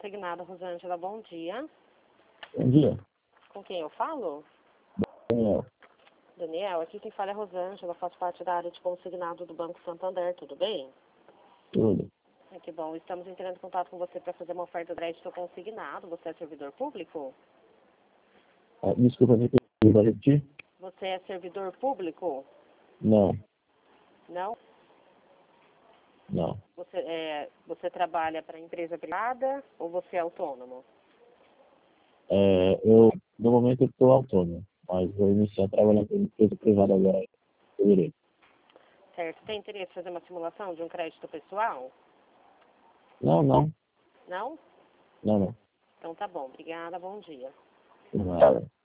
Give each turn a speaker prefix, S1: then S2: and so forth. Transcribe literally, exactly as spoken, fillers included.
S1: consignado, Rosângela, bom dia.
S2: Bom dia.
S1: Com quem eu falo?
S2: Daniel.
S1: Daniel, aqui quem fala é Rosângela, faço parte da área de consignado do Banco Santander, tudo bem?
S2: Tudo.
S1: É que bom, estamos entrando em contato com você para fazer uma oferta de crédito consignado. Você é servidor público?
S2: Ah, desculpa, me perdi, vai repetir?
S1: Você é servidor público?
S2: Não,
S1: Não?
S2: não.
S1: Você, é, você trabalha para empresa privada ou você é autônomo?
S2: É, eu, no momento, eu estou autônomo, mas vou iniciar trabalhando em empresa privada agora, em fevereiro.
S1: Certo. Tem interesse em fazer uma simulação de um crédito pessoal?
S2: Não, não,
S1: Não?
S2: não, não.
S1: Então tá bom. Obrigada, bom dia.
S2: Nada.